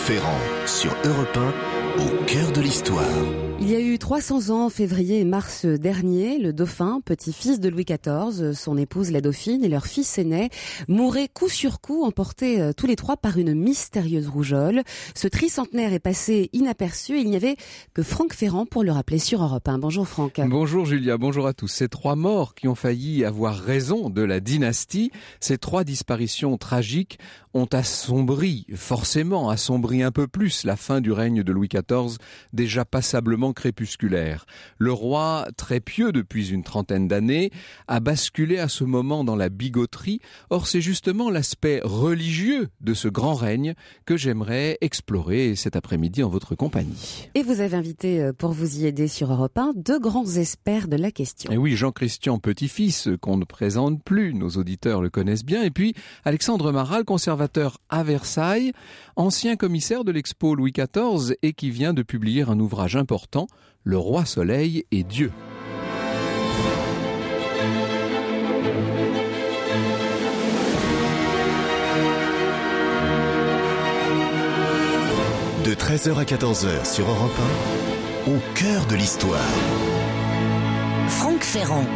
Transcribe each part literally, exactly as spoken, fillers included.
Ferrand, sur Europe un, au cœur de l'histoire. Il y a eu trois cents ans, février et mars dernier, le dauphin, petit-fils de Louis quatorze, son épouse la dauphine et leur fils aîné mouraient coup sur coup, emportés tous les trois par une mystérieuse rougeole. Ce tricentenaire est passé inaperçu et il n'y avait que Franck Ferrand pour le rappeler sur Europe un. Bonjour Franck. Bonjour Julia, bonjour à tous. Ces trois morts qui ont failli avoir raison de la dynastie, ces trois disparitions tragiques ont assombri, forcément assombri un peu plus la fin du règne de Louis quatorze, déjà passablement crépusculaire. Le roi, très pieux depuis une trentaine d'années, a basculé à ce moment dans la bigoterie. Or, c'est justement l'aspect religieux de ce grand règne que j'aimerais explorer cet après-midi en votre compagnie. Et vous avez invité, pour vous y aider sur Europe un, deux grands experts de la question. Et oui, Jean-Christian Petit-Fils, qu'on ne présente plus, nos auditeurs le connaissent bien, et puis Alexandre Maral, conservateur à Versailles, ancien commissaire de l'expo Louis quatorze et qui vient de publier un ouvrage important, Le Roi Soleil et Dieu. De treize heures à quatorze heures sur Europe un, au cœur de l'histoire. Franck Ferrand.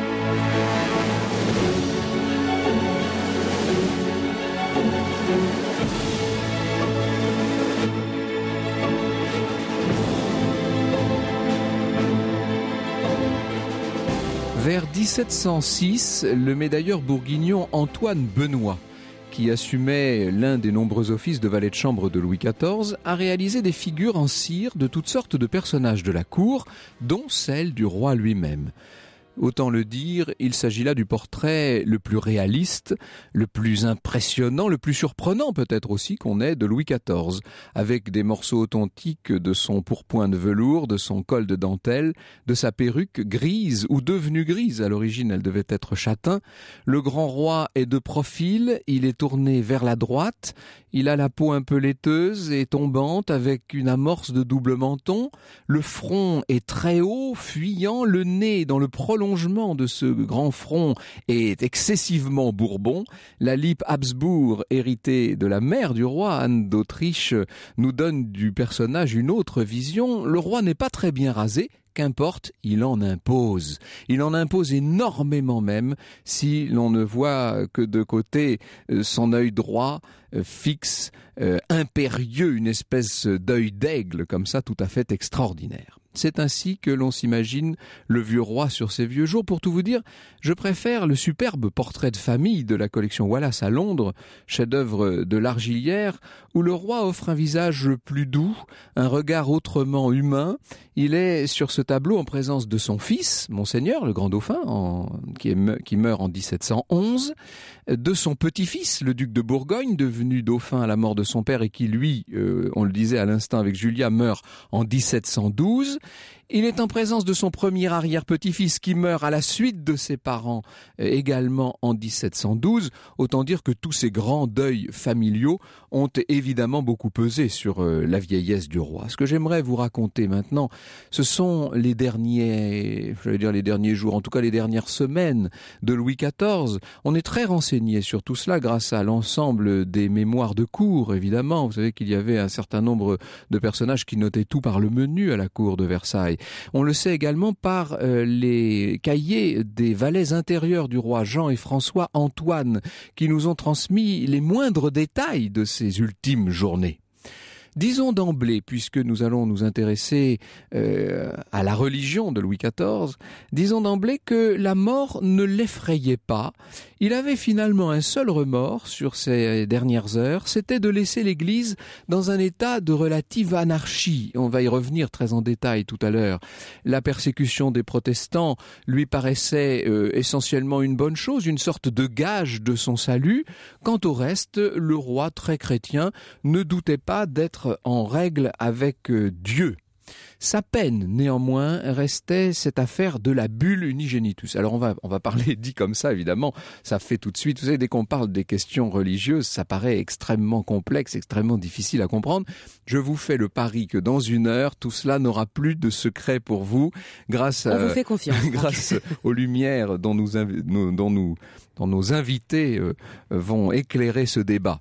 Vers dix-sept cent six, le médailleur bourguignon Antoine Benoît, qui assumait l'un des nombreux offices de valet de chambre de Louis quatorze, a réalisé des figures en cire de toutes sortes de personnages de la cour, dont celle du roi lui-même. Autant le dire, il s'agit là du portrait le plus réaliste, le plus impressionnant, le plus surprenant peut-être aussi qu'on ait de Louis quatorze, avec des morceaux authentiques de son pourpoint de velours, de son col de dentelle, de sa perruque grise ou devenue grise, à l'origine elle devait être châtain. Le grand roi est de profil, il est tourné vers la droite, il a la peau un peu laiteuse et tombante avec une amorce de double menton, le front est très haut, fuyant, le nez dans le prolongement de ce grand front est excessivement bourbon. La lippe Habsbourg, héritée de la mère du roi, Anne d'Autriche, nous donne du personnage une autre vision. Le roi n'est pas très bien rasé, qu'importe, il en impose. Il en impose énormément même, si l'on ne voit que de côté son œil droit, euh, fixe, euh, impérieux, une espèce d'œil d'aigle, comme ça, tout à fait extraordinaire. C'est ainsi que l'on s'imagine le vieux roi sur ses vieux jours. Pour tout vous dire, je préfère le superbe portrait de famille de la collection Wallace à Londres, chef-d'œuvre de Largillière, où le roi offre un visage plus doux, un regard autrement humain. Il est sur ce tableau en présence de son fils, Monseigneur, le grand dauphin, en, qui, est, qui meurt en dix-sept cent onze, de son petit-fils, le duc de Bourgogne, devenu dauphin à la mort de son père et qui, lui, euh, on le disait à l'instant avec Julia, meurt en dix-sept cent douze. Il est en présence de son premier arrière-petit-fils qui meurt à la suite de ses parents euh, également en dix-sept cent douze. Autant dire que tous ces grands deuils familiaux ont évidemment beaucoup pesé sur euh, la vieillesse du roi. Ce que j'aimerais vous raconter maintenant, ce sont les derniers, je vais dire les derniers jours, en tout cas les dernières semaines de Louis quatorze. On est très renseigné sur tout cela grâce à l'ensemble des mémoires de cour, évidemment. Vous savez qu'il y avait un certain nombre de personnages qui notaient tout par le menu à la cour de Versailles. On le sait également par euh, les cahiers des valets intérieurs du roi Jean et François Antoine, qui nous ont transmis les moindres détails de ces ultimes journées. Disons d'emblée, puisque nous allons nous intéresser euh, à la religion de Louis quatorze, disons d'emblée que la mort ne l'effrayait pas. Il avait finalement un seul remords sur ces dernières heures, c'était de laisser l'Église dans un état de relative anarchie. On va y revenir très en détail tout à l'heure. La persécution des protestants lui paraissait euh, essentiellement une bonne chose, une sorte de gage de son salut. Quant au reste, le roi très chrétien ne doutait pas d'être en règle avec Dieu. Sa peine, néanmoins, restait cette affaire de la bulle unigenitus. Alors on va, on va parler dit comme ça, évidemment, ça fait tout de suite, vous savez, dès qu'on parle des questions religieuses, ça paraît extrêmement complexe, extrêmement difficile à comprendre. Je vous fais le pari que dans une heure, tout cela n'aura plus de secret pour vous, grâce à, on vous fait confiance, grâce aux lumières dont nous, dont nous, dont nos invités euh, vont éclairer ce débat.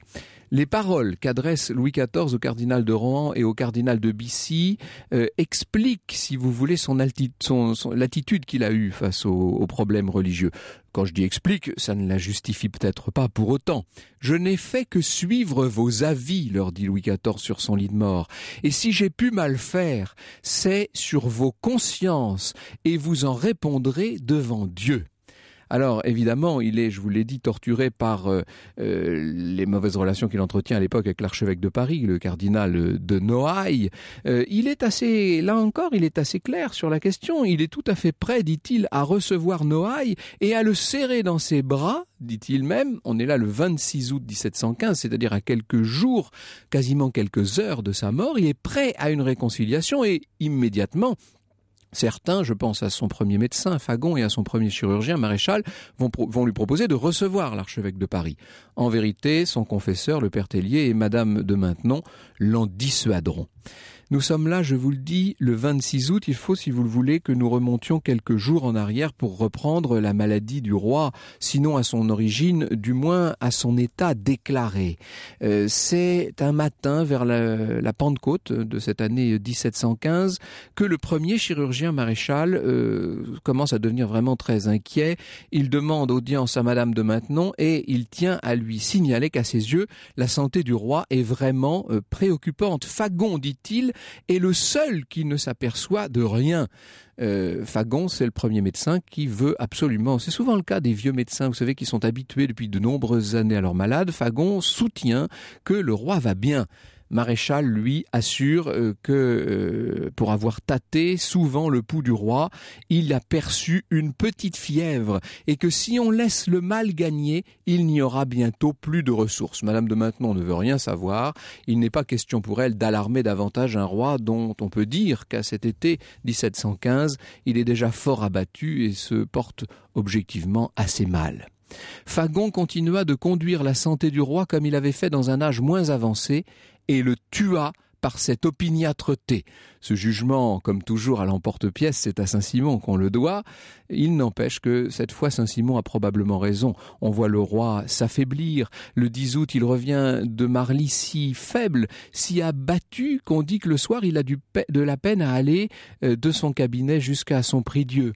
Les paroles qu'adresse Louis quatorze au cardinal de Rohan et au cardinal de Bissy euh, expliquent, si vous voulez, son, alti- son, son l'attitude qu'il a eue face aux, aux problèmes religieux. Quand je dis explique, ça ne la justifie peut-être pas pour autant. Je n'ai fait que suivre vos avis, leur dit Louis quatorze sur son lit de mort. Et si j'ai pu mal faire, c'est sur vos consciences et vous en répondrez devant Dieu. Alors, évidemment, il est, je vous l'ai dit, torturé par euh, euh, les mauvaises relations qu'il entretient à l'époque avec l'archevêque de Paris, le cardinal de Noailles. Euh, il est assez, là encore, il est assez clair sur la question. Il est tout à fait prêt, dit-il, à recevoir Noailles et à le serrer dans ses bras, dit-il même. On est là le vingt-six août dix-sept cent quinze, c'est-à-dire à quelques jours, quasiment quelques heures de sa mort. Il est prêt à une réconciliation et immédiatement, certains, je pense à son premier médecin, Fagon, et à son premier chirurgien, Maréchal, vont, pro- vont lui proposer de recevoir l'archevêque de Paris. En vérité, son confesseur, le père Tellier, et madame de Maintenon l'en dissuaderont. Nous sommes là, je vous le dis, le vingt-six août. Il faut, si vous le voulez, que nous remontions quelques jours en arrière pour reprendre la maladie du roi, sinon à son origine, du moins à son état déclaré. Euh, c'est un matin vers la, la Pentecôte de cette année dix-sept cent quinze que le premier chirurgien Maréchal euh, commence à devenir vraiment très inquiet. Il demande audience à madame de Maintenon et il tient à lui signaler qu'à ses yeux, la santé du roi est vraiment euh, préoccupante. Fagon, dit-il, est le seul qui ne s'aperçoit de rien. Euh, Fagon, c'est le premier médecin qui veut absolument, c'est souvent le cas des vieux médecins, vous savez, qui sont habitués depuis de nombreuses années à leurs malades. Fagon soutient que le roi va bien. Maréchal, lui, assure euh, que, euh, pour avoir tâté souvent le pouls du roi, il a perçu une petite fièvre et que si on laisse le mal gagner, il n'y aura bientôt plus de ressources. Madame de Maintenon ne veut rien savoir. Il n'est pas question pour elle d'alarmer davantage un roi dont on peut dire qu'à cet été dix-sept cent quinze, il est déjà fort abattu et se porte objectivement assez mal. Fagon continua de conduire la santé du roi comme il avait fait dans un âge moins avancé et le tua par cette opiniâtreté. Ce jugement, comme toujours à l'emporte-pièce, c'est à Saint-Simon qu'on le doit. Il n'empêche que cette fois, Saint-Simon a probablement raison. On voit le roi s'affaiblir. Le dix août, il revient de Marly si faible, si abattu, qu'on dit que le soir, il a du pe- de la peine à aller de son cabinet jusqu'à son prie-dieu.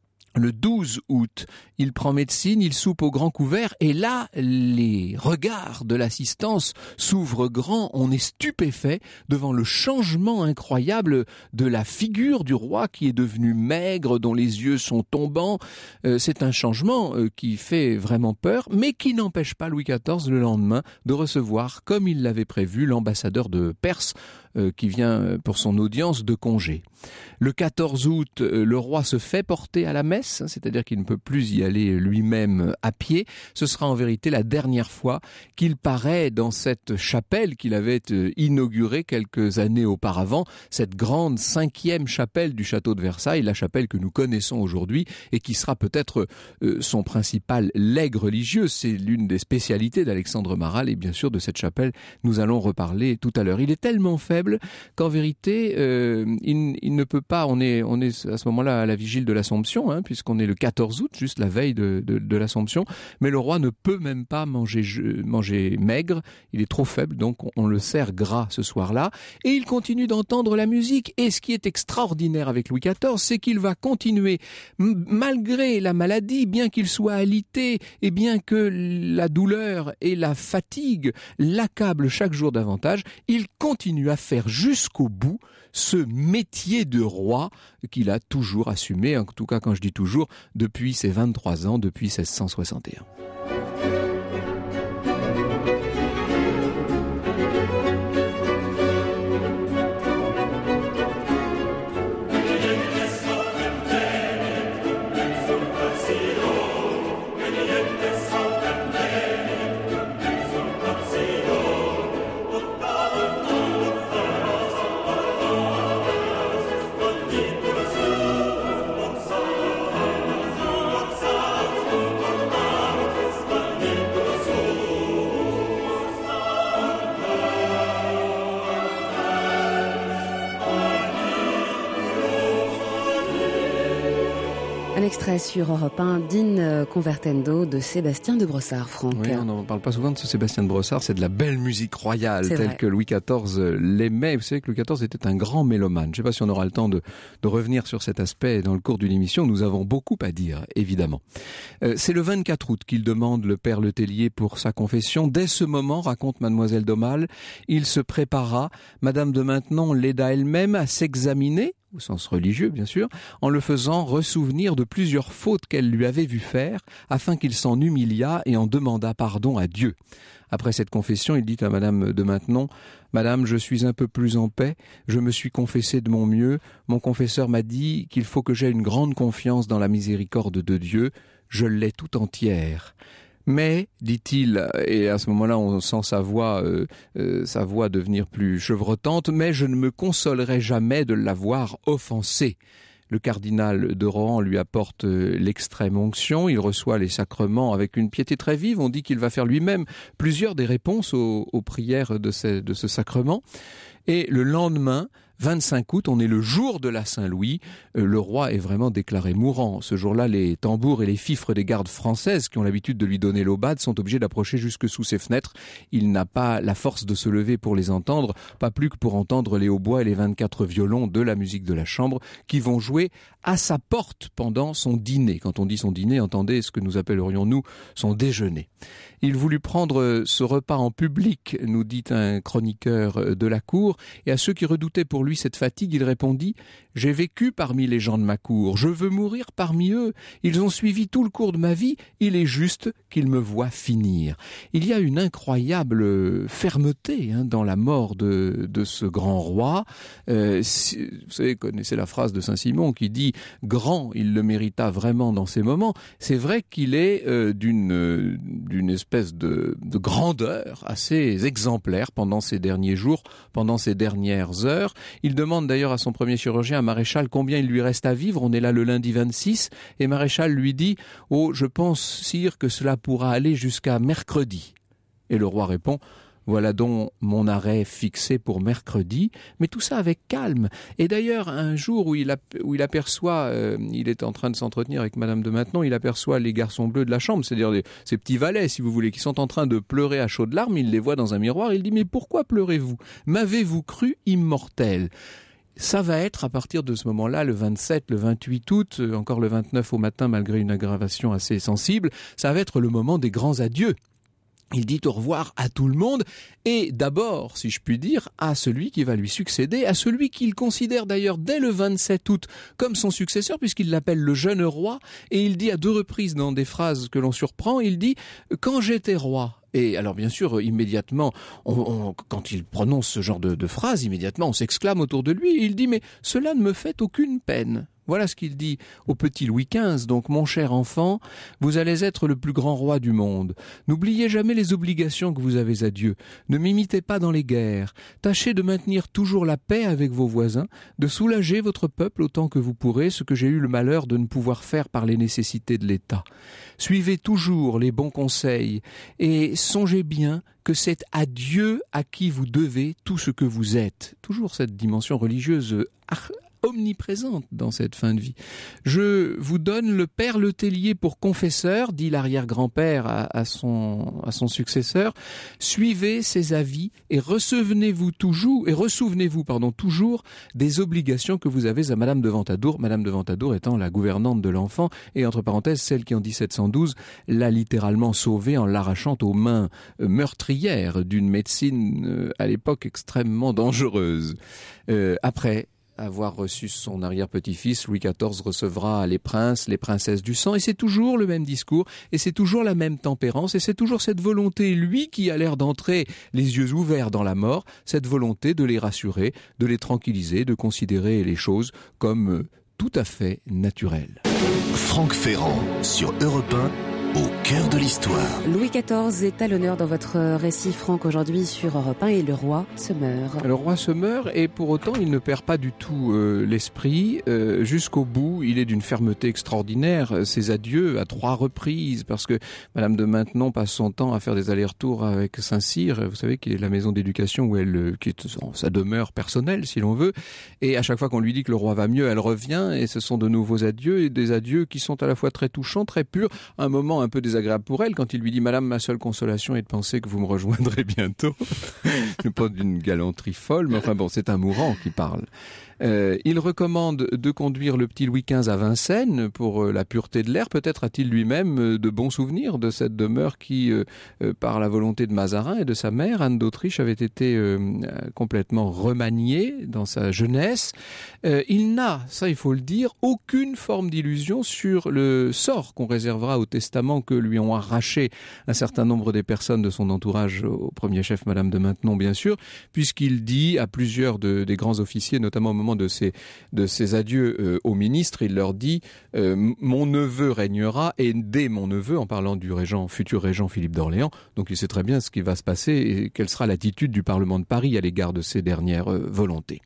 Le douze août, il prend médecine, il soupe au grand couvert et là, les regards de l'assistance s'ouvrent grands. On est stupéfait devant le changement incroyable de la figure du roi qui est devenu maigre, dont les yeux sont tombants. Euh, c'est un changement euh, qui fait vraiment peur, mais qui n'empêche pas Louis quatorze le lendemain de recevoir, comme il l'avait prévu, l'ambassadeur de Perse euh, qui vient pour son audience de congé. Le quatorze août, euh, le roi se fait porter à la messe, c'est-à-dire qu'il ne peut plus y aller lui-même à pied. Ce sera en vérité la dernière fois qu'il paraît dans cette chapelle qu'il avait inaugurée quelques années auparavant, cette grande cinquième chapelle du château de Versailles, la chapelle que nous connaissons aujourd'hui et qui sera peut-être euh, son principal legs religieux. C'est l'une des spécialités d'Alexandre Maral et bien sûr de cette chapelle, nous allons reparler tout à l'heure. Il est tellement faible qu'en vérité, euh, il, il ne peut pas, on est, on est à ce moment-là à la vigile de l'Assomption, hein, puisqu'on est le quatorze août, juste la veille de, de, de l'Assomption, mais le roi ne peut même pas manger, manger maigre, il est trop faible, donc on, on le sert gras ce soir-là, et il continue d'entendre la musique, et ce qui est extraordinaire avec Louis quatorze, c'est qu'il va continuer, m- malgré la maladie, bien qu'il soit alité, et bien que la douleur et la fatigue l'accablent chaque jour davantage, il continue à faire jusqu'au bout ce métier de roi qu'il a toujours assumé, en tout cas quand je dis toujours, depuis ses vingt-trois ans, depuis seize cent soixante et un. Thank you. extrait sur Europe un d'In Convertendo de Sébastien de Brossard, Franck. Oui, on n'en parle pas souvent de ce Sébastien de Brossard, c'est de la belle musique royale, c'est telle vrai. que Louis quatorze l'aimait. Vous savez que Louis quatorze était un grand mélomane. Je ne sais pas si on aura le temps de, de revenir sur cet aspect dans le cours d'une émission. Nous avons beaucoup à dire, évidemment. Euh, c'est le vingt-quatre août qu'il demande le père Letellier pour sa confession. Dès ce moment, raconte mademoiselle d'Aumale, il se prépara. Madame de Maintenon l'aida elle-même à s'examiner, au sens religieux bien sûr, en le faisant ressouvenir de plusieurs fautes qu'elle lui avait vu faire, afin qu'il s'en humiliât et en demandât pardon à Dieu. Après cette confession, il dit à Madame de Maintenon, « Madame, je suis un peu plus en paix, je me suis confessé de mon mieux, mon confesseur m'a dit qu'il faut que j'aie une grande confiance dans la miséricorde de Dieu, je l'ai tout entière. » Mais, dit-il, et à ce moment-là on sent sa voix, euh, euh, sa voix devenir plus chevrotante, mais je ne me consolerai jamais de l'avoir offensé. Le cardinal de Rohan lui apporte l'extrême onction, il reçoit les sacrements avec une piété très vive, on dit qu'il va faire lui-même plusieurs des réponses aux, aux prières de ce, de ce sacrement. Et le lendemain, vingt-cinq août, on est le jour de la Saint-Louis, euh, le roi est vraiment déclaré mourant. Ce jour-là, les tambours et les fifres des gardes françaises qui ont l'habitude de lui donner l'aubade sont obligés d'approcher jusque sous ses fenêtres. Il n'a pas la force de se lever pour les entendre, pas plus que pour entendre les hautbois et les vingt-quatre violons de la musique de la chambre qui vont jouer à sa porte pendant son dîner. Quand on dit son dîner, entendez ce que nous appellerions nous son déjeuner. Il voulut prendre ce repas en public, nous dit un chroniqueur de la cour, et à ceux qui redoutaient pour lui cette fatigue, il répondit « J'ai vécu parmi les gens de ma cour, je veux mourir parmi eux, ils ont suivi tout le cours de ma vie, il est juste qu'ils me voient finir. » Il y a une incroyable fermeté hein, dans la mort de, de ce grand roi. Euh, si, vous savez, connaissez la phrase de Saint-Simon qui dit « Grand, il le mérita vraiment dans ces moments ». C'est vrai qu'il est euh, d'une, euh, d'une espèce de, de grandeur assez exemplaire pendant ces derniers jours, pendant ces dernières heures. Il demande d'ailleurs à son premier chirurgien, à Maréchal, combien il lui reste à vivre. On est là le lundi vingt-six et Maréchal lui dit « Oh, je pense, sire, que cela pourra aller jusqu'à mercredi. » Et le roi répond « Voilà donc mon arrêt fixé pour mercredi, mais tout ça avec calme. » Et d'ailleurs, un jour où il, ap- où il aperçoit, euh, il est en train de s'entretenir avec Madame de Maintenon, il aperçoit les garçons bleus de la chambre, c'est-à-dire les, ces petits valets, si vous voulez, qui sont en train de pleurer à chaudes larmes, il les voit dans un miroir, il dit « Mais pourquoi pleurez-vous? M'avez-vous cru immortel ?» Ça va être à partir de ce moment-là, le vingt-sept, le vingt-huit août, encore le vingt-neuf au matin, malgré une aggravation assez sensible, ça va être le moment des grands adieux. Il dit au revoir à tout le monde et d'abord, si je puis dire, à celui qui va lui succéder, à celui qu'il considère d'ailleurs dès le vingt-sept août comme son successeur puisqu'il l'appelle le jeune roi et il dit à deux reprises dans des phrases que l'on surprend, il dit « Quand j'étais roi ». Et alors bien sûr, immédiatement, on, on, quand il prononce ce genre de, de phrase, immédiatement on s'exclame autour de lui et il dit « Mais cela ne me fait aucune peine ». Voilà ce qu'il dit au petit Louis quinze. Donc, mon cher enfant, vous allez être le plus grand roi du monde. N'oubliez jamais les obligations que vous avez à Dieu. Ne m'imitez pas dans les guerres. Tâchez de maintenir toujours la paix avec vos voisins, de soulager votre peuple autant que vous pourrez, ce que j'ai eu le malheur de ne pouvoir faire par les nécessités de l'État. Suivez toujours les bons conseils et songez bien que c'est à Dieu à qui vous devez tout ce que vous êtes. Toujours cette dimension religieuse ar- omniprésente dans cette fin de vie. Je vous donne le père Letellier pour confesseur, dit l'arrière-grand-père à, à, son, à son successeur. Suivez ses avis et recevez-vous toujours, et ressouvenez-vous, pardon, toujours des obligations que vous avez à Madame de Ventadour. Madame de Ventadour étant la gouvernante de l'enfant et, entre parenthèses, celle qui en dix-sept cent douze l'a littéralement sauvé en l'arrachant aux mains meurtrières d'une médecine euh, à l'époque extrêmement dangereuse. Euh, après avoir reçu son arrière-petit-fils, Louis quatorze recevra les princes, les princesses du sang, et c'est toujours le même discours, et c'est toujours la même tempérance, et c'est toujours cette volonté, lui qui a l'air d'entrer les yeux ouverts dans la mort, cette volonté de les rassurer, de les tranquilliser, de considérer les choses comme tout à fait naturelles. Franck Ferrand sur Europe un. au cœur de l'histoire. Louis quatorze est à l'honneur dans votre récit, Franck, aujourd'hui sur Europe un, et le roi se meurt. Le roi se meurt et pour autant il ne perd pas du tout euh, l'esprit. Euh, jusqu'au bout, il est d'une fermeté extraordinaire. Ses adieux à trois reprises, parce que Madame de Maintenon passe son temps à faire des allers-retours avec Saint-Cyr, vous savez, qui est la maison d'éducation où elle, qui est sa demeure personnelle, si l'on veut. Et à chaque fois qu'on lui dit que le roi va mieux, elle revient et ce sont de nouveaux adieux, et des adieux qui sont à la fois très touchants, très purs. Un moment un peu désagréable pour elle quand il lui dit « Madame, ma seule consolation est de penser que vous me rejoindrez bientôt ». Pas d'une galanterie folle, mais enfin bon, c'est un mourant qui parle. Euh, il recommande de conduire le petit Louis quinze à Vincennes pour euh, la pureté de l'air. Peut-être a-t-il lui-même euh, de bons souvenirs de cette demeure qui, euh, euh, par la volonté de Mazarin et de sa mère, Anne d'Autriche, avait été euh, complètement remaniée dans sa jeunesse. Euh, il n'a, ça il faut le dire, aucune forme d'illusion sur le sort qu'on réservera au testament que lui ont arraché un certain nombre des personnes de son entourage, au premier chef Madame de Maintenon bien sûr, puisqu'il dit à plusieurs de, des grands officiers, notamment au moment de ses, de ses adieux euh, aux ministres, il leur dit euh, « Mon neveu régnera » et dès mon neveu, en parlant du régent, futur régent Philippe d'Orléans, donc il sait très bien ce qui va se passer et quelle sera l'attitude du Parlement de Paris à l'égard de ces dernières euh, volontés.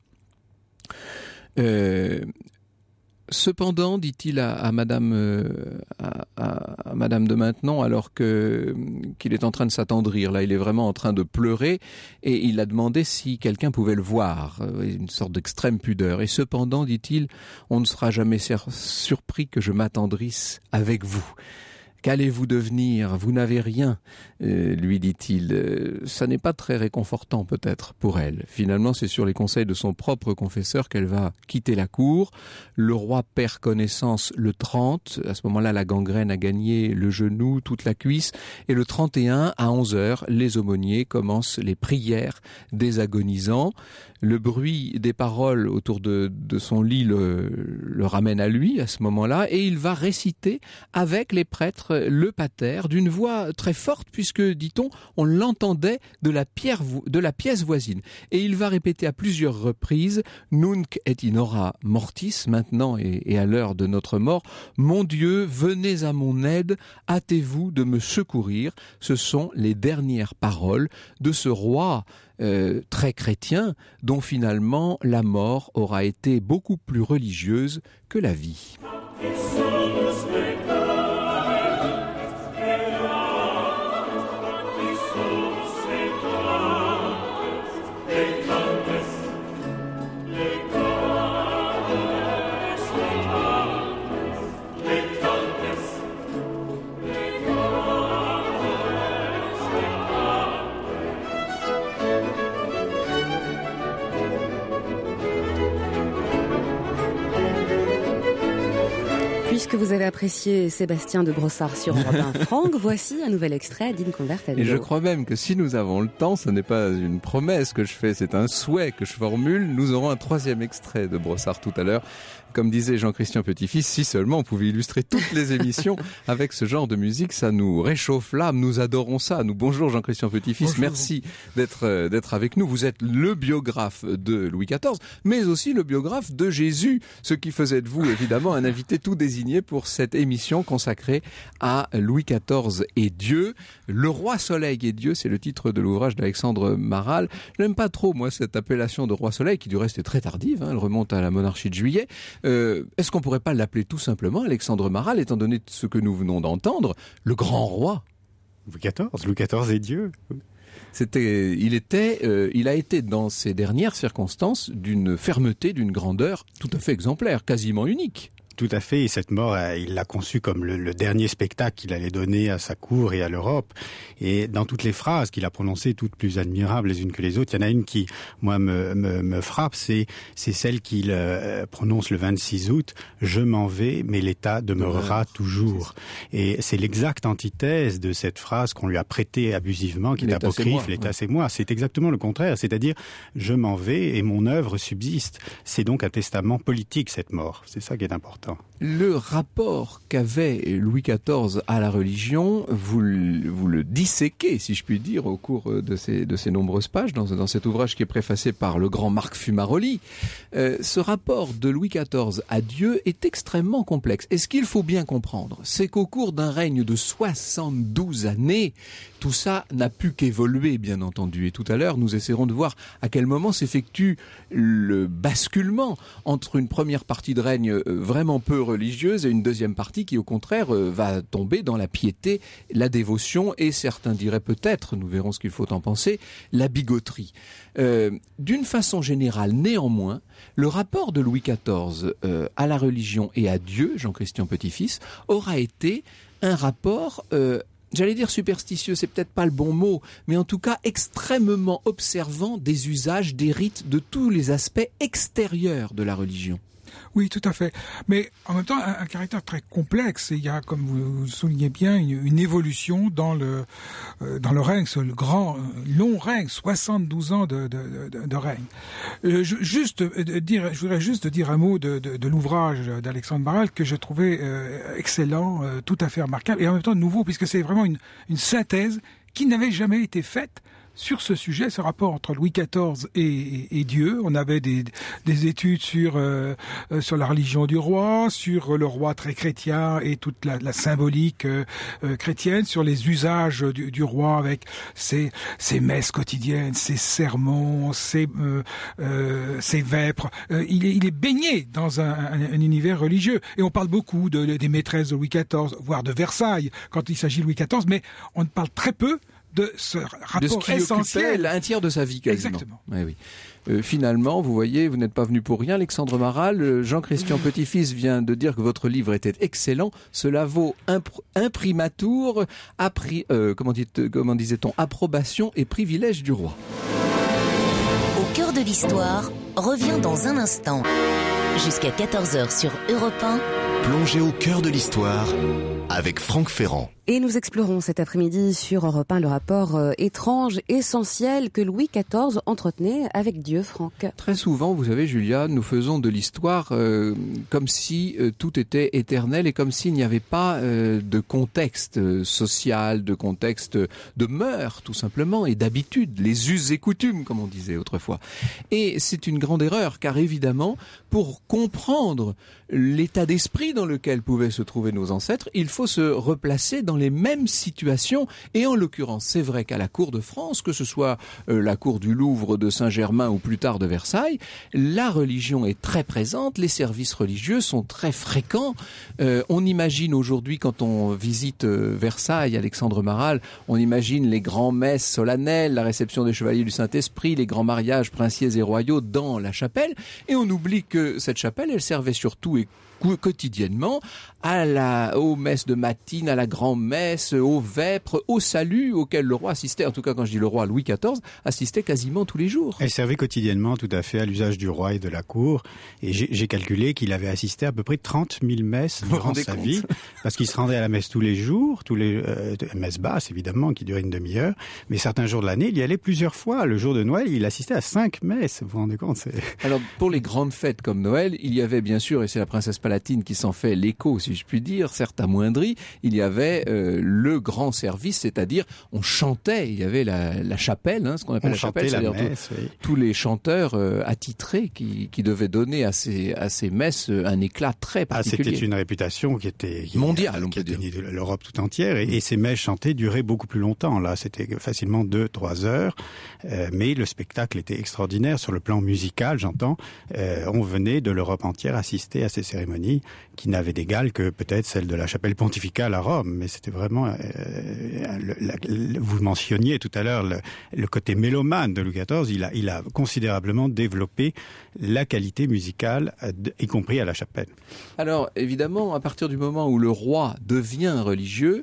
Euh, Cependant, dit-il à, à Madame euh, à, à, à Madame de Maintenon, alors que qu'il est en train de s'attendrir, là, il est vraiment en train de pleurer, et il a demandé si quelqu'un pouvait le voir, une sorte d'extrême pudeur. Et cependant, dit-il, on ne sera jamais surpris que je m'attendrisse avec vous. Qu'allez-vous devenir? Vous n'avez rien, euh, lui dit-il. Euh, ça n'est pas très réconfortant peut-être pour elle. Finalement, c'est sur les conseils de son propre confesseur qu'elle va quitter la cour. Le roi perd connaissance le trente. À ce moment-là, la gangrène a gagné le genou, toute la cuisse. Et le trente et un, à onze heures, les aumôniers commencent les prières des agonisants. Le bruit des paroles autour de, de son lit le, le ramène à lui à ce moment-là, et il va réciter avec les prêtres le pater d'une voix très forte, puisque, dit-on, on l'entendait de la, pierre, de la pièce voisine. Et il va répéter à plusieurs reprises « Nunc et in hora mortis », maintenant et, et à l'heure de notre mort, « Mon Dieu, venez à mon aide, hâtez-vous de me secourir ». Ce sont les dernières paroles de ce roi Euh, très chrétien, dont finalement la mort aura été beaucoup plus religieuse que la vie. Puisque vous avez apprécié Sébastien de Brossard sur Europe un, Franck, voici un nouvel extrait d'In Convertible. Et je crois même que si nous avons le temps, ce n'est pas une promesse que je fais, c'est un souhait que je formule. Nous aurons un troisième extrait de Brossard tout à l'heure. Comme disait Jean-Christian Petit-Fils, si seulement on pouvait illustrer toutes les émissions avec ce genre de musique, ça nous réchauffe l'âme, nous adorons ça. Nous, bonjour Jean-Christian Petit-Fils, merci d'être euh, d'être avec nous. Vous êtes le biographe de Louis quatorze, mais aussi le biographe de Jésus, ce qui faisait de vous évidemment un invité tout désigné pour cette émission consacrée à Louis quatorze et Dieu. Le roi soleil et Dieu, c'est le titre de l'ouvrage d'Alexandre Maral. Je n'aime pas trop, moi, cette appellation de roi soleil, qui du reste est très tardive, hein, elle remonte à la monarchie de Juillet. Euh, est-ce qu'on pourrait pas l'appeler tout simplement Alexandre Maral, étant donné ce que nous venons d'entendre, le grand roi? Louis quatorze, Louis quatorze et Dieu. C'était, il était, euh, il a été dans ces dernières circonstances d'une fermeté, d'une grandeur tout à fait exemplaire, quasiment unique. Tout à fait, et cette mort, il l'a conçue comme le, le dernier spectacle qu'il allait donner à sa cour et à l'Europe. Et dans toutes les phrases qu'il a prononcées, toutes plus admirables les unes que les autres, il y en a une qui, moi, me, me, me frappe, c'est, c'est celle qu'il euh, prononce le vingt-six août, « Je m'en vais, mais l'État demeurera ouais, toujours ». Et c'est l'exacte antithèse de cette phrase qu'on lui a prêtée abusivement, qui est apocryphe, « L'État ouais. c'est moi ». C'est exactement le contraire, c'est-à-dire « Je m'en vais et mon œuvre subsiste ». C'est donc un testament politique, cette mort. C'est ça qui est important. important. Le rapport qu'avait Louis quatorze à la religion, vous le, vous le disséquez, si je puis dire, au cours de ces, de ces nombreuses pages, dans, dans cet ouvrage qui est préfacé par le grand Marc Fumaroli. Euh, ce rapport de Louis quatorze à Dieu est extrêmement complexe. Et ce qu'il faut bien comprendre, c'est qu'au cours d'un règne de soixante-douze années, tout ça n'a pu qu'évoluer, bien entendu. Et tout à l'heure, nous essaierons de voir à quel moment s'effectue le basculement entre une première partie de règne vraiment peu religieuse et une deuxième partie qui, au contraire, va tomber dans la piété, la dévotion et certains diraient peut-être, nous verrons ce qu'il faut en penser, la bigoterie. Euh, d'une façon générale, néanmoins, le rapport de Louis quatorze euh, à la religion et à Dieu, Jean-Christian Petit-Fils, aura été un rapport... Euh, J'allais dire superstitieux, c'est peut-être pas le bon mot, mais en tout cas extrêmement observant des usages, des rites, de tous les aspects extérieurs de la religion. Oui, tout à fait. Mais en même temps, un, un caractère très complexe. Et il y a, comme vous le soulignez bien, une, une évolution dans le euh, dans le règne, ce le grand, long règne, soixante-douze ans de, de, de, de règne. Euh, je, juste euh, dire, je voudrais juste dire un mot de, de, de l'ouvrage d'Alexandre Maral que je trouvais euh, excellent, euh, tout à fait remarquable, et en même temps nouveau, puisque c'est vraiment une, une synthèse qui n'avait jamais été faite sur ce sujet, ce rapport entre Louis quatorze et, et, et Dieu. On avait des, des études sur euh, sur la religion du roi, sur le roi très chrétien et toute la, la symbolique euh, euh, chrétienne, sur les usages du, du roi avec ses, ses messes quotidiennes, ses sermons, ses, euh, euh, ses vêpres. Euh, il, est, il est baigné dans un, un, un univers religieux. Et on parle beaucoup de, des maîtresses de Louis quatorze, voire de Versailles, quand il s'agit de Louis quatorze, mais on ne parle très peu de ce rapport de ce qui essentiel, un tiers de sa vie quasiment. Exactement. Oui, oui. Euh, finalement, vous voyez, vous n'êtes pas venu pour rien, Alexandre Maral. Jean-Christian Petit-Fils vient de dire que votre livre était excellent. Cela vaut impr- imprimatur, appri- euh, comment, dit, comment disait-on, approbation et privilège du roi. Au cœur de l'histoire revient dans un instant. Jusqu'à quatorze heures sur Europe un. Plongez au cœur de l'histoire avec Franck Ferrand. Et nous explorons cet après-midi sur Europe un le rapport euh, étrange, essentiel que Louis quatorze entretenait avec Dieu, Franck. Très souvent, vous savez, Julia, nous faisons de l'histoire euh, comme si euh, tout était éternel et comme s'il n'y avait pas euh, de contexte euh, social, de contexte de mœurs, tout simplement, et d'habitude, les us et coutumes, comme on disait autrefois. Et c'est une grande erreur, car évidemment, pour comprendre l'état d'esprit dans lequel pouvaient se trouver nos ancêtres, il faut se replacer dans les mêmes situations. Et en l'occurrence, c'est vrai qu'à la cour de France, que ce soit euh, la cour du Louvre, de Saint-Germain ou plus tard de Versailles, la religion est très présente, les services religieux sont très fréquents. Euh, on imagine aujourd'hui, quand on visite euh, Versailles, Alexandre Maral, on imagine les grands messes solennelles, la réception des chevaliers du Saint-Esprit, les grands mariages princiers et royaux dans la chapelle, et on oublie que cette chapelle, elle servait surtout et quotidiennement à la, aux messes de matine, à la grand-messe, aux vêpres, au salut auquel le roi assistait, en tout cas quand je dis le roi, Louis quatorze, assistait quasiment tous les jours. Elle servait quotidiennement tout à fait à l'usage du roi et de la cour, et j'ai, j'ai calculé qu'il avait assisté à peu près trente mille messes durant sa compte. vie, parce qu'il se rendait à la messe tous les jours, tous les euh, messe basse évidemment, qui durait une demi-heure, mais certains jours de l'année, il y allait plusieurs fois. Le jour de Noël, il assistait à cinq messes, vous vous rendez compte c'est... Alors pour les grandes fêtes comme Noël, il y avait bien sûr, et c'est la princesse Palatine qui s'en fait l'écho, si je puis dire, certes amoindri, il y avait euh, le grand service, c'est-à-dire on chantait, il y avait la, la chapelle, hein, ce qu'on appelle on la chapelle, la c'est-à-dire messe, tout, oui. tous les chanteurs euh, attitrés qui, qui devaient donner à ces, à ces messes un éclat très particulier. Ah, c'était une réputation qui était qui, mondiale, on qui peut était dire. de l'Europe tout entière, et, et ces messes chantées duraient beaucoup plus longtemps. Là, c'était facilement deux, trois heures, euh, mais le spectacle était extraordinaire sur le plan musical, j'entends. Euh, on venait de l'Europe entière assister à ces cérémonies qui n'avaient d'égal que peut-être celle de la chapelle pontificale à Rome, mais c'était vraiment, euh, le, la, le, vous mentionniez tout à l'heure le, le côté mélomane de Louis quatorze, il a, il a considérablement développé la qualité musicale, y compris à la chapelle. Alors évidemment, à partir du moment où le roi devient religieux,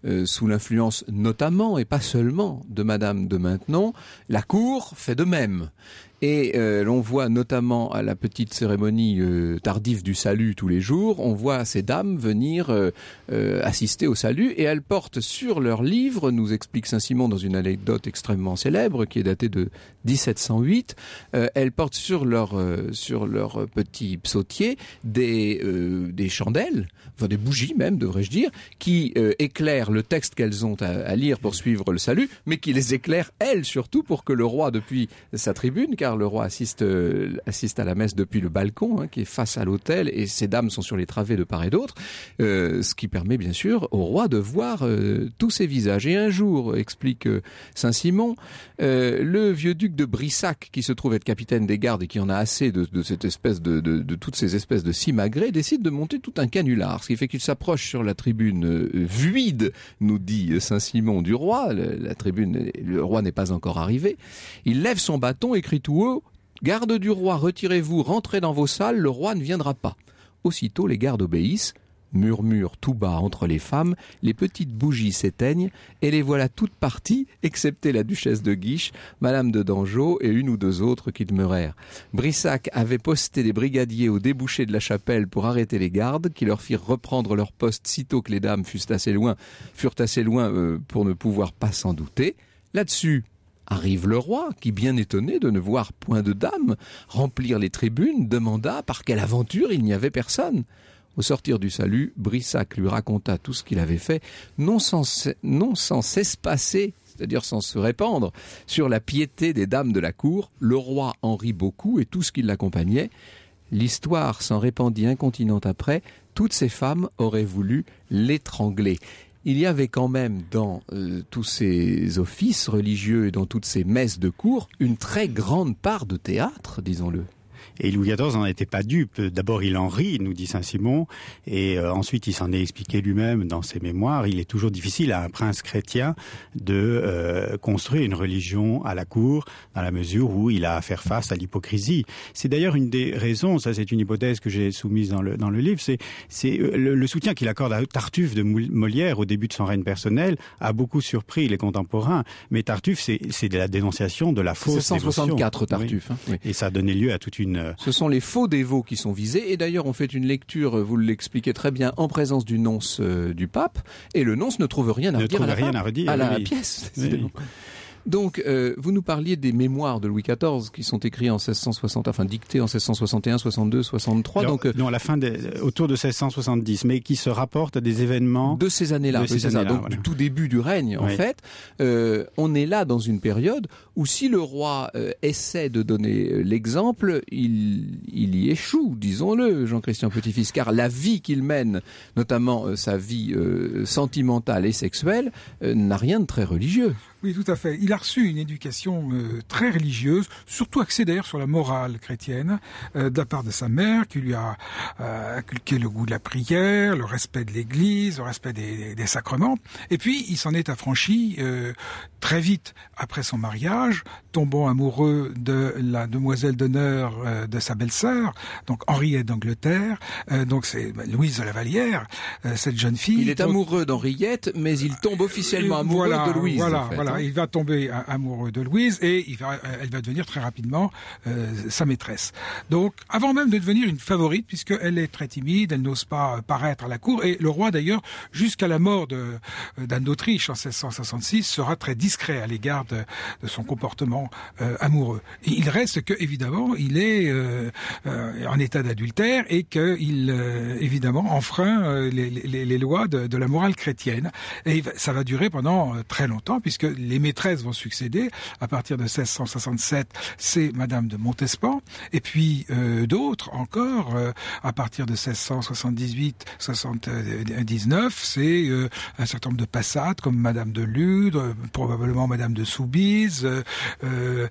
euh, sous l'influence notamment et pas seulement de Madame de Maintenon, la cour fait de même. Et euh, l'on voit notamment à la petite cérémonie euh, tardive du salut tous les jours, on voit ces dames venir euh, euh, assister au salut et elles portent sur leur livre, nous explique Saint-Simon dans une anecdote extrêmement célèbre qui est datée de dix-sept cent huit, euh, elles portent sur leur, euh, sur leur petit psautier des, euh, des chandelles, enfin des bougies même devrais-je dire, qui euh, éclairent le texte qu'elles ont à, à lire pour suivre le salut, mais qui les éclairent elles surtout pour que le roi depuis sa tribune, car le roi assiste, euh, assiste à la messe depuis le balcon, hein, qui est face à l'autel, et ces dames sont sur les travées de part et d'autre, euh, ce qui permet bien sûr au roi de voir euh, tous ces visages. Et un jour, explique euh, Saint-Simon, euh, le vieux duc de Brissac, qui se trouve être capitaine des gardes et qui en a assez de, de cette espèce de, de, de toutes ces espèces de simagrées, décide de monter tout un canular, ce qui fait qu'il s'approche sur la tribune euh, vide, nous dit Saint-Simon, du roi. Le, la tribune, le roi n'est pas encore arrivé. Il lève son bâton et crie tout haut: garde du roi, retirez-vous, rentrez dans vos salles, le roi ne viendra pas. Aussitôt, les gardes obéissent, murmurent tout bas entre les femmes, les petites bougies s'éteignent, et les voilà toutes parties, excepté la duchesse de Guiche, Madame de Dangeau et une ou deux autres qui demeurèrent. Brissac avait posté des brigadiers au débouché de la chapelle pour arrêter les gardes, qui leur firent reprendre leur poste sitôt que les dames fussent assez loin, furent assez loin euh, pour ne pouvoir pas s'en douter. Là-dessus, arrive le roi, qui, bien étonné de ne voir point de dames remplir les tribunes, demanda par quelle aventure il n'y avait personne. Au sortir du salut, Brissac lui raconta tout ce qu'il avait fait, non sans, non sans s'espacer, c'est-à-dire sans se répandre, sur la piété des dames de la cour. Le roi en rit beaucoup et tout ce qui l'accompagnait. L'histoire s'en répandit incontinent après. Toutes ces femmes auraient voulu l'étrangler. Il y avait quand même dans euh, tous ces offices religieux et dans toutes ces messes de cour une très grande part de théâtre, disons-le. Et Louis quatorze n'en était pas dupe. D'abord, il en rit, nous dit Saint-Simon, et euh, ensuite, il s'en est expliqué lui-même dans ses mémoires. Il est toujours difficile à un prince chrétien de euh, construire une religion à la cour, dans la mesure où il a à faire face à l'hypocrisie. C'est d'ailleurs une des raisons, ça c'est une hypothèse que j'ai soumise dans le, dans le livre, c'est, c'est le, le soutien qu'il accorde à Tartuffe de Molière au début de son règne personnel a beaucoup surpris les contemporains. Mais Tartuffe, c'est, c'est de la dénonciation de la fausse dévotion. C'est cent soixante-quatre Tartuffe. Oui. Hein, oui. Et ça a donné lieu à toute une... Ce sont les faux dévots qui sont visés, et d'ailleurs on fait une lecture, vous l'expliquez très bien, en présence du nonce euh, du pape, et le nonce ne trouve rien à ne redire trouve à la, rien pape, à, redire, à la oui. pièce. Oui. Donc, euh, vous nous parliez des mémoires de Louis quatorze qui sont écrits en seize cent soixante, enfin dictés en seize cent soixante et un, soixante-deux, soixante-trois. Alors, donc, euh, non, à la fin, des, autour de seize cent soixante-dix, mais qui se rapportent à des événements de ces années-là, de ces oui, c'est années-là ça. Donc, voilà. du tout début du règne, en oui. fait, euh, on est là dans une période où si le roi euh, essaie de donner l'exemple, il, il y échoue, disons-le, Jean-Christian Petit-Fils, car la vie qu'il mène, notamment euh, sa vie euh, sentimentale et sexuelle, euh, n'a rien de très religieux. Oui, tout à fait. Il a reçu une éducation euh, très religieuse, surtout axée d'ailleurs sur la morale chrétienne, euh, de la part de sa mère, qui lui a euh, inculqué le goût de la prière, le respect de l'Église, le respect des, des sacrements. Et puis, il s'en est affranchi euh, très vite après son mariage, tombant amoureux de la demoiselle d'honneur euh, de sa belle-sœur, donc Henriette d'Angleterre. Euh, donc c'est Louise de la Vallière, euh, cette jeune fille. Il est donc, amoureux d'Henriette, mais il tombe officiellement amoureux voilà, de Louise. Voilà, en fait, voilà. hein. Il va tomber amoureux de Louise et il va, elle va devenir très rapidement euh, sa maîtresse. Donc, avant même de devenir une favorite, puisqu'elle est très timide, elle n'ose pas paraître à la cour, et le roi d'ailleurs, jusqu'à la mort de, d'Anne d'Autriche en seize cent soixante-six, sera très discret à l'égard de, de son comportement euh, amoureux. Et il reste que, évidemment, il est euh, euh, en état d'adultère et qu'il, euh, évidemment, enfreint euh, les, les, les lois de, de la morale chrétienne. Et ça va durer pendant euh, très longtemps, puisque les maîtresses vont succéder. À partir de seize cent soixante-sept, c'est Madame de Montespan, et puis euh, d'autres encore. Euh, à partir de seize cent soixante-dix-huit soixante-dix-neuf, c'est euh, un certain nombre de passades, comme Madame de Lude, euh, probablement Madame de Soubise, euh, euh,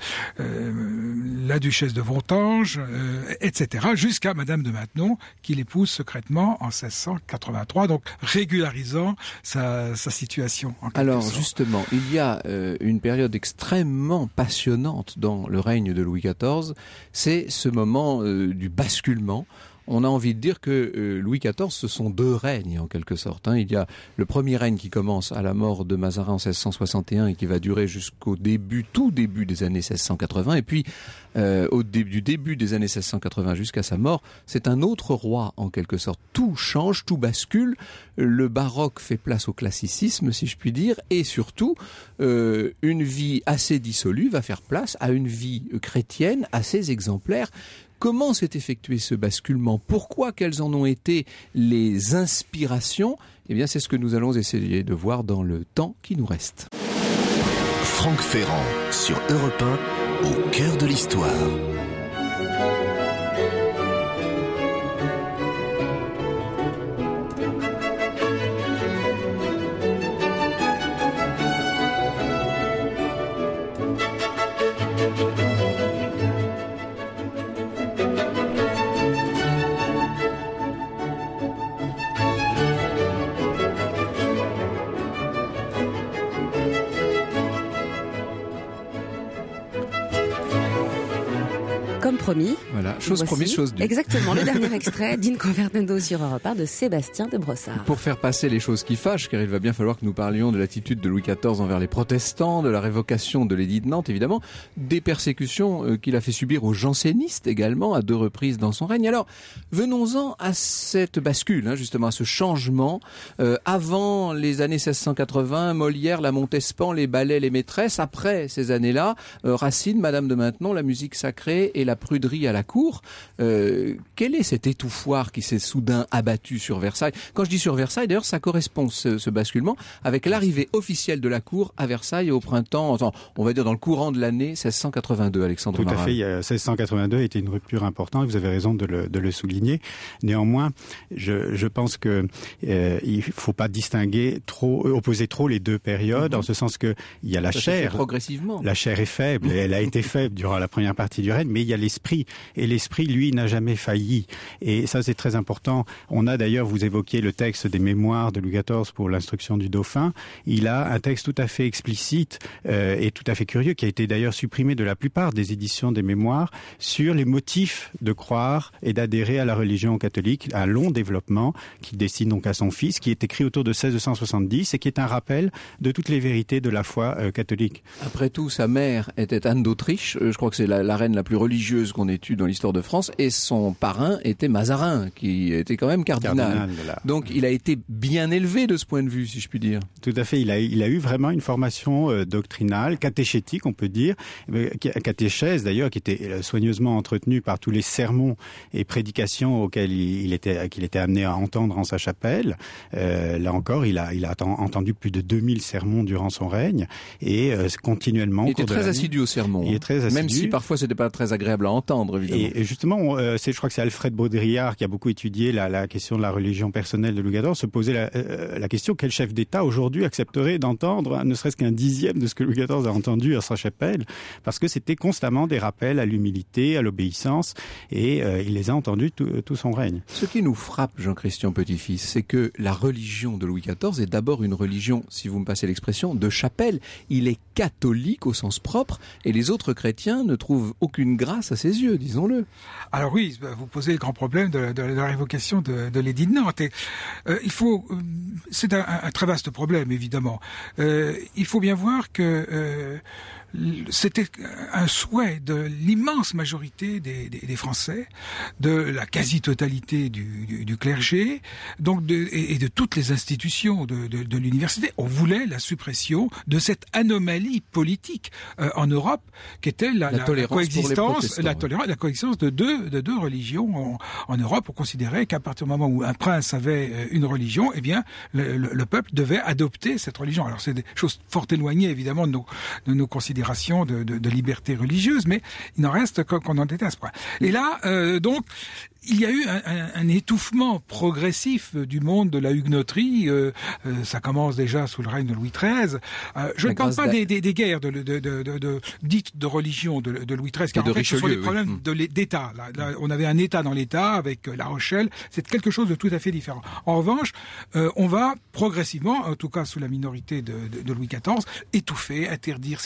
euh, la Duchesse de Vontange, euh, et cetera, jusqu'à Madame de Maintenon, qu'il épouse secrètement en seize cent quatre-vingt-trois, donc régularisant sa, sa situation. En Alors sorte. justement, il y a euh, une période extrêmement passionnante dans le règne de Louis quatorze, c'est ce moment euh, du basculement on a envie de dire que euh, Louis quatorze, ce sont deux règnes en quelque sorte. Hein. Il y a le premier règne qui commence à la mort de Mazarin en seize cent soixante et un et qui va durer jusqu'au début, tout début des années seize cent quatre-vingts. Et puis, euh, au début, du début des années seize cent quatre-vingts jusqu'à sa mort, c'est un autre roi en quelque sorte. Tout change, tout bascule. Le baroque fait place au classicisme, si je puis dire, et surtout, euh, une vie assez dissolue va faire place à une vie chrétienne assez exemplaire. Comment s'est effectué ce basculement? Pourquoi? Quelles en ont été les inspirations? Eh bien, c'est ce que nous allons essayer de voir dans le temps qui nous reste. Franck Ferrand sur Europe un, au cœur de l'histoire. Comme promis. Voilà, chose promise, chose due. Exactement, le dernier extrait d'Inconvernendo sur Europe un de Sébastien de Brossard. Pour faire passer les choses qui fâchent, car il va bien falloir que nous parlions de l'attitude de Louis quatorze envers les protestants, de la révocation de l'édit de Nantes, évidemment, des persécutions euh, qu'il a fait subir aux jansénistes également, à deux reprises dans son règne. Alors, venons-en à cette bascule, hein, justement, à ce changement. Euh, avant les années seize cent quatre-vingts, Molière, la Montespan, les ballets, les maîtresses. Après ces années-là, euh, Racine, Madame de Maintenon, la musique sacrée et la pruderie à la cour. Euh, quel est cet étouffoir qui s'est soudain abattu sur Versailles? Quand je dis sur Versailles, d'ailleurs, ça correspond, ce, ce basculement, avec l'arrivée officielle de la cour à Versailles au printemps, on va dire dans le courant de l'année seize cent quatre-vingt-deux, Alexandre Tout Maral. à fait, il y a seize cent quatre-vingt-deux a été une rupture importante, vous avez raison de le, de le souligner. Néanmoins, je, je pense que euh, il faut pas distinguer trop, opposer trop les deux périodes, mm-hmm. en ce sens que il y a la ça chair. Progressivement. La chair est faible, et elle a été faible durant la première partie du règne, mais il y a l'esprit, et l'esprit, lui, n'a jamais failli. Et ça, c'est très important. On a d'ailleurs, vous évoquiez le texte des mémoires de Louis quatorze pour l'instruction du dauphin. Il a un texte tout à fait explicite euh, et tout à fait curieux, qui a été d'ailleurs supprimé de la plupart des éditions des mémoires, sur les motifs de croire et d'adhérer à la religion catholique, un long développement qu'il destine donc à son fils, qui est écrit autour de seize cent soixante-dix et qui est un rappel de toutes les vérités de la foi euh, catholique. Après tout, sa mère était Anne d'Autriche, je crois que c'est la, la reine la plus religieuse qu'on ait eue dans l'histoire de France, et son parrain était Mazarin, qui était quand même cardinal. cardinal voilà. Donc il a été bien élevé de ce point de vue, si je puis dire. Tout à fait, il a, il a eu vraiment une formation euh, doctrinale, catéchétique, on peut dire, euh, catéchèse d'ailleurs, qui était euh, soigneusement entretenue par tous les sermons et prédications auxquels il, il était, qu'il était amené à entendre en sa chapelle. Euh, là encore, il a, il a entendu plus de deux mille sermons durant son règne, et euh, continuellement... Il était très assidu aux sermons, il est très assidu. Même si parfois c'était pas très agréable à entendre, évidemment. Et, et justement, euh, c'est, je crois que c'est Alfred Baudrillard qui a beaucoup étudié la, la question de la religion personnelle de Louis quatorze, se posait la, euh, la question: quel chef d'État aujourd'hui accepterait d'entendre ne serait-ce qu'un dixième de ce que Louis quatorze a entendu à sa chapelle? Parce que c'était constamment des rappels à l'humilité, à l'obéissance, et euh, il les a entendus tout, tout son règne. Ce qui nous frappe, Jean-Christian Petit-Fils, c'est que la religion de Louis quatorze est d'abord une religion, si vous me passez l'expression, de chapelle. Il est catholique au sens propre, et les autres chrétiens ne trouvent aucune grâce à ses yeux, disons-le. Alors oui, vous posez le grand problème de, de, de la révocation de, de l'édit de Nantes. Et, euh, il faut, euh, c'est un, un très vaste problème, évidemment. Euh, il faut bien voir que euh, c'était un souhait de l'immense majorité des, des, des Français, de la quasi-totalité du, du, du clergé, donc de, et, et de toutes les institutions de, de, de l'université. On voulait la suppression de cette anomalie politique euh, en Europe, qui était la, la, la, la coexistence, la, tolérance, la coexistence de deux, de deux religions en, en Europe. On considérait qu'à partir du moment où un prince avait une religion, eh bien, le, le, le peuple devait adopter cette religion. Alors, c'est des choses fort éloignées, évidemment, de nos, de nos considérations De, de, de liberté religieuse, mais il n'en reste qu'on en était à ce point. Et là, euh, donc, il y a eu un, un, un étouffement progressif du monde de la huguenoterie. Euh, euh, ça commence déjà sous le règne de Louis treize. Euh, je la ne parle pas des, des, des guerres de, de, de, de, de, dites de religion de, de Louis treize, car en fait, ce sont des problèmes oui. de, d'État. Là, là, on avait un État dans l'État avec La Rochelle. C'est quelque chose de tout à fait différent. En revanche, euh, on va progressivement, en tout cas sous la minorité de, de, de Louis quatorze, étouffer, interdire certaines professions.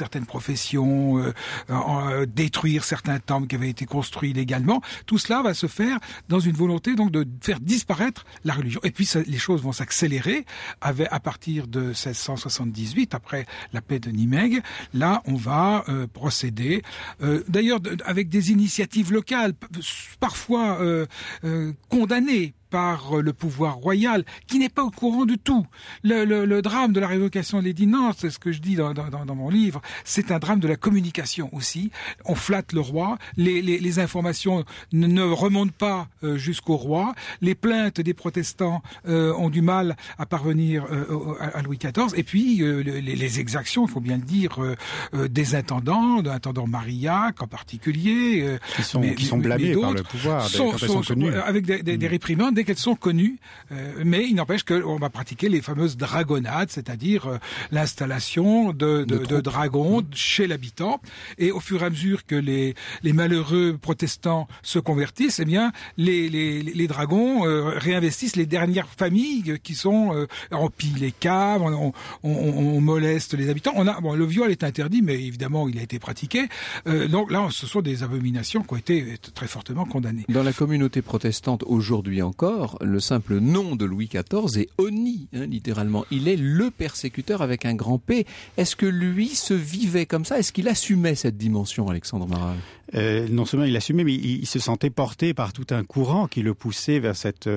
confession, euh, euh, détruire certains temples qui avaient été construits illégalement. Tout cela va se faire dans une volonté donc de faire disparaître la religion. Et puis ça, les choses vont s'accélérer avec, à partir de seize cent soixante-dix-huit, après la paix de Nimègue. Là, on va euh, procéder, euh, d'ailleurs de, avec des initiatives locales, parfois euh, euh, condamnées par le pouvoir royal, qui n'est pas au courant du tout. Le, le, le drame de la révocation de l'édit de Nantes, c'est ce que je dis dans, dans, dans mon livre, c'est un drame de la communication aussi. On flatte le roi, les, les, les informations ne, ne remontent pas euh, jusqu'au roi, les plaintes des protestants euh, ont du mal à parvenir euh, à, à Louis quatorze, et puis euh, les, les exactions, il faut bien le dire, euh, euh, des intendants, de l'intendant Marillac en particulier, euh, qui sont, mais, qui sont blâmés par le pouvoir, sont, quand sont, elles sont sont, connues. avec des, des, des réprimandes dès qu'elles sont connues, euh, mais il n'empêche qu'on va pratiquer les fameuses dragonnades, c'est-à-dire euh, l'installation de, de, de, de dragons mmh. chez l'habitant, et au fur et à mesure que les, les malheureux protestants se convertissent, eh bien les, les, les dragons euh, réinvestissent les dernières familles qui sont euh, on pille les caves, on, on, on, on moleste les habitants. On a, bon, le viol est interdit, mais évidemment il a été pratiqué. Euh, donc là, ce sont des abominations qui ont été très fortement condamnées. Dans la communauté protestante aujourd'hui encore, le simple nom de Louis quatorze est honni, hein, littéralement. Il est le persécuteur avec un grand P. Est-ce que lui se vivait comme ça? Est-ce qu'il assumait cette dimension, Alexandre Maral? Euh, non seulement il assumait, mais il, il se sentait porté par tout un courant qui le poussait vers cette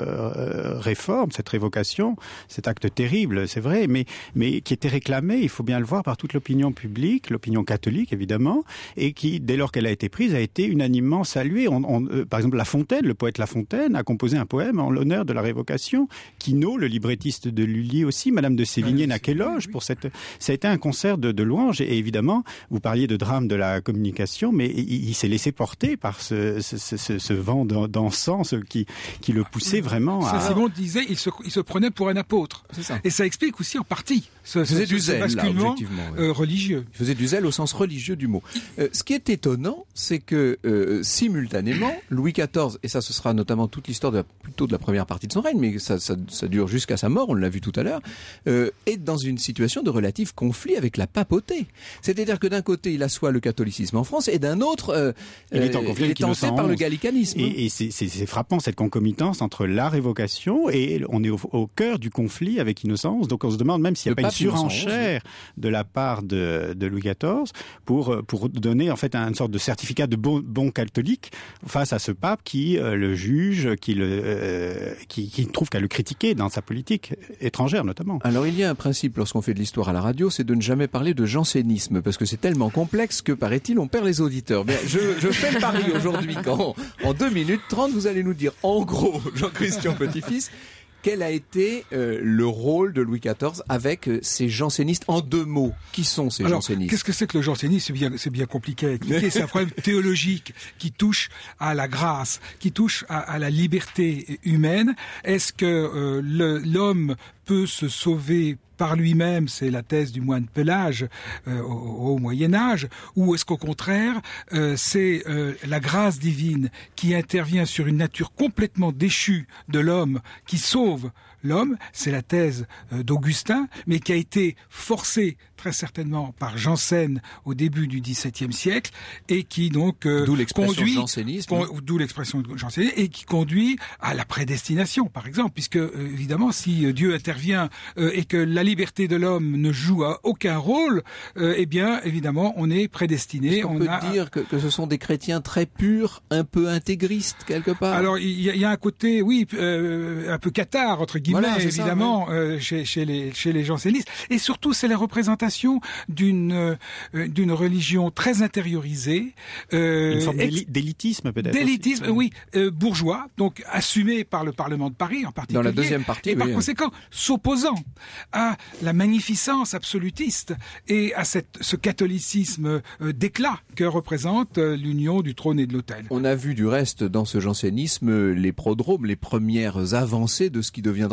euh, réforme, cette révocation, cet acte terrible, c'est vrai, mais, mais qui était réclamé, il faut bien le voir, par toute l'opinion publique, l'opinion catholique évidemment, et qui, dès lors qu'elle a été prise, a été unanimement saluée. On, on, euh, par exemple, La Fontaine, le poète La Fontaine, a composé un poème en l'honneur de la révocation. Quinault, le librettiste de Lully aussi, Madame de Sévigné n'a qu'éloge pour cette... Ça a été un concert de, de louanges, et évidemment, vous parliez de drame de la communication, mais il, il s'est laissé porter par ce, ce, ce, ce vent d'encens qui, qui le poussait vraiment à... Saint-Simon disait il se, il se prenait pour un apôtre. Ça. Et ça explique aussi en partie ce, il faisait ce, du ce zèle, basculement là, euh, ouais. religieux. Il faisait du zèle au sens religieux du mot. Euh, ce qui est étonnant, c'est que euh, simultanément, Louis quatorze, et ça ce sera notamment toute l'histoire de la, plutôt de la première partie de son règne, mais ça, ça, ça dure jusqu'à sa mort, on l'a vu tout à l'heure, euh, est dans une situation de relatif conflit avec la papauté. C'est-à-dire que d'un côté, il assoit le catholicisme en France, et d'un autre, euh, il est, en conflit il est tenté par le gallicanisme. Et, et c'est, c'est, c'est frappant, cette concomitance entre la révocation et on est au, au cœur du conflit avec Innocent onze. Donc on se demande même s'il n'y a le pas une surenchère de la part de, de Louis quatorze pour, pour donner en fait une sorte de certificat de bon, bon catholique face à ce pape qui euh, le juge, qui, le, euh, qui, qui trouve qu'à le critiquer dans sa politique étrangère notamment. Alors il y a un principe lorsqu'on fait de l'histoire à la radio, c'est de ne jamais parler de jansénisme, parce que c'est tellement complexe que, paraît-il, on perd les auditeurs. Bien, je, je fais le pari aujourd'hui qu'en en deux minutes trente, vous allez nous dire, en gros, Jean-Christian Petit-Fils, quel a été euh, le rôle de Louis quatorze avec euh, ces jansénistes en deux mots? Qui sont ces Alors, jansénistes? Qu'est-ce que c'est que le jansénisme? C'est bien, c'est bien compliqué à expliquer. C'est un problème théologique qui touche à la grâce, qui touche à, à la liberté humaine. Est-ce que euh, le, l'homme peut se sauver par lui-même, c'est la thèse du moine Pelage euh, au, au Moyen-Âge, ou est-ce qu'au contraire, euh, c'est euh, la grâce divine qui intervient sur une nature complètement déchue de l'homme, qui sauve l'homme? C'est la thèse euh, d'Augustin, mais qui a été forcée très certainement par Jansen au début du dix-septième siècle, et qui donc euh, d'où l'expression conduit, jansénisme, con, d'où l'expression jansénisme, et qui conduit à la prédestination, par exemple, puisque euh, évidemment, si euh, Dieu intervient euh, et que la liberté de l'homme ne joue à aucun rôle, euh, eh bien, évidemment, on est prédestiné. On, on on peut a... dire que, que ce sont des chrétiens très purs, un peu intégristes quelque part. Alors, il y, y a un côté, oui, euh, un peu cathare entre guillemets, voilà, évidemment, ça, ouais. euh, chez, chez les chez les jansénistes, et surtout, c'est la représentation d'une euh, d'une religion très intériorisée, euh, une forme d'éli- d'élitisme peut-être. D'élitisme, aussi. oui, euh, bourgeois, donc assumé par le Parlement de Paris en particulier. Dans la deuxième partie, et oui, par oui. conséquent, s'opposant à la magnificence absolutiste et à cette, ce catholicisme euh, d'éclat que représente euh, l'union du trône et de l'autel. On a vu du reste dans ce jansénisme les prodromes, les premières avancées de ce qui deviendra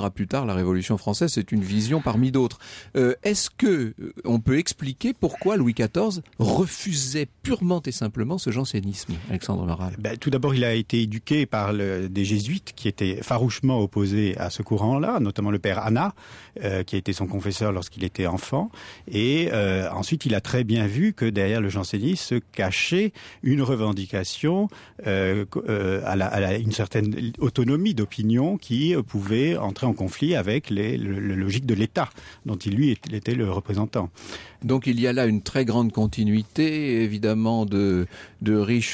viendra plus tard, la Révolution française, c'est une vision parmi d'autres. Euh, est-ce que euh, on peut expliquer pourquoi Louis quatorze refusait purement et simplement ce jansénisme, Alexandre Maral? Ben, tout d'abord, il a été éduqué par le, des jésuites qui étaient farouchement opposés à ce courant-là, notamment le père Anna, euh, qui a été son confesseur lorsqu'il était enfant. Et euh, ensuite, il a très bien vu que derrière le jansénisme se cachait une revendication euh, euh, à, la, à la, une certaine autonomie d'opinion qui euh, pouvait entrer en conflit avec les, le, le logique de l'État, dont il lui était, était le représentant. Donc il y a là une très grande continuité, évidemment, de, de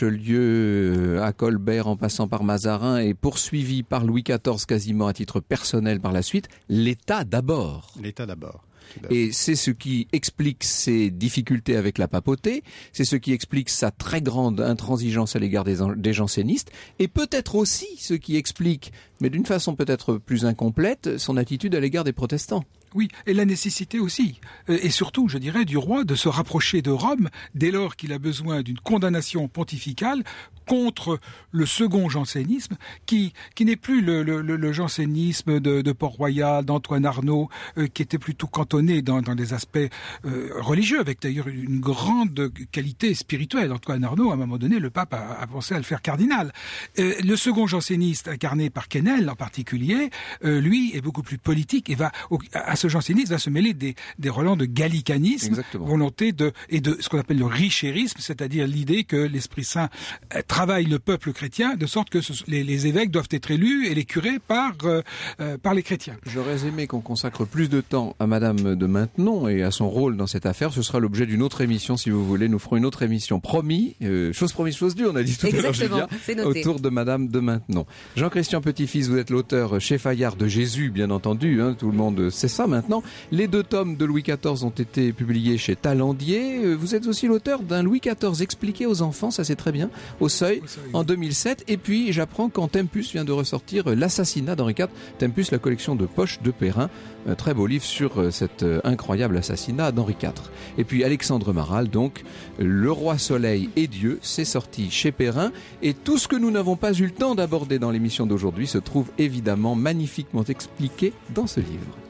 Richelieu à Colbert en passant par Mazarin et poursuivi par Louis quatorze quasiment à titre personnel par la suite. L'État d'abord. L'État d'abord. Et c'est ce qui explique ses difficultés avec la papauté, c'est ce qui explique sa très grande intransigeance à l'égard des, des jansénistes, et peut-être aussi ce qui explique, mais d'une façon peut-être plus incomplète, son attitude à l'égard des protestants. Oui, et la nécessité aussi, et surtout, je dirais, du roi de se rapprocher de Rome dès lors qu'il a besoin d'une condamnation pontificale contre le second jansénisme, qui, qui n'est plus le, le, le jansénisme de, de Port-Royal, d'Antoine Arnauld, euh, qui était plutôt cantonné dans, dans des aspects euh, religieux, avec d'ailleurs une grande qualité spirituelle. Antoine Arnauld, à un moment donné, le pape a, a pensé à le faire cardinal. Euh, le second janséniste, incarné par Quesnel en particulier, euh, lui est beaucoup plus politique et va au, à ce jansénisme va se mêler des, des relents de gallicanisme, Exactement. volonté de et de ce qu'on appelle le richérisme, c'est-à-dire l'idée que l'Esprit Saint euh, travaille le peuple chrétien de sorte que ce, les, les évêques doivent être élus et les curés par euh, euh, par les chrétiens. J'aurais aimé qu'on consacre plus de temps à Madame de Maintenon et à son rôle dans cette affaire. Ce sera l'objet d'une autre émission, si vous voulez. Nous ferons une autre émission. Promis, euh, chose promise, chose due. On a dit tout à l'heure, Julien, autour de Madame de Maintenon. Jean-Christian Petit-Fils, vous êtes l'auteur chez Fayard de Jésus, bien entendu. Hein, tout le monde sait ça maintenant. Les deux tomes de Louis quatorze ont été publiés chez Talandier. Vous êtes aussi l'auteur d'un Louis quatorze expliqué aux enfants, ça c'est très bien, au Seuil, au Seuil. En deux mille sept. Et puis j'apprends qu'en Tempus vient de ressortir L'assassinat d'Henri quatre. Tempus, la collection de poches de Perrin. Un très beau livre sur cet incroyable assassinat d'Henri quatre. Et puis Alexandre Maral, donc, Le Roi Soleil et Dieu, c'est sorti chez Perrin. Et tout ce que nous n'avons pas eu le temps d'aborder dans l'émission d'aujourd'hui se trouve évidemment magnifiquement expliqué dans ce livre.